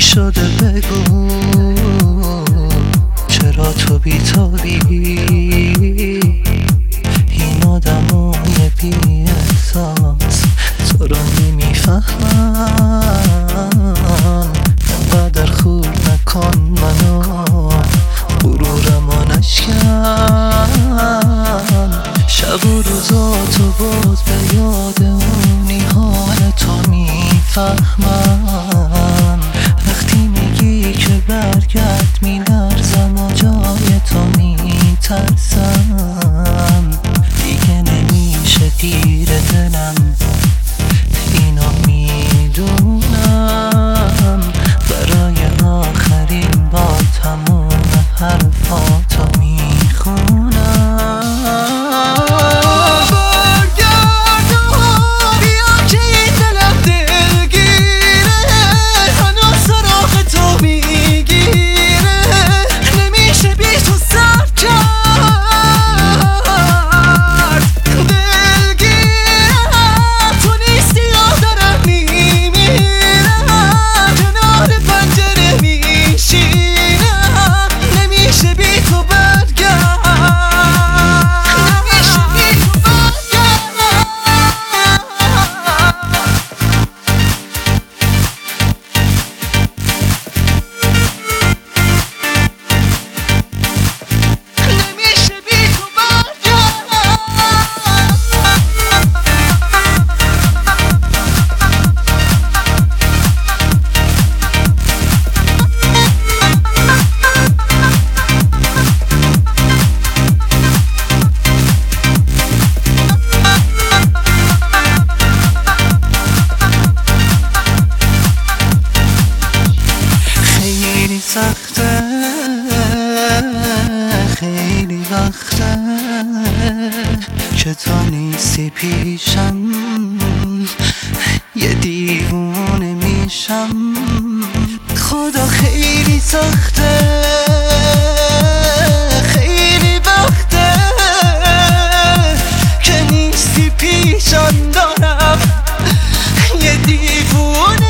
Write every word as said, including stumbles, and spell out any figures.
شده بگو چرا تو بی‌تابی؟ این آدمای بی احساس تو رو نمیفهمن. انقدر خور نکن منو، غرورمو نشکن. شب و روزاتو باز به یاد اونی حال تو میفهمم. وقتی میگی که برگرد میلرزم و جای تو میترسم. دیگه نمیشه دیر دلم، اینو میدونم. برای آخرین بار تموم حرفاتو میخونم. سخته خیلی وقته که تو نیستی پیشم، یه دیوونه میشم. خدا خیلی سخته خیلی وقته که نیستی پیشم، دارم یه دیوونه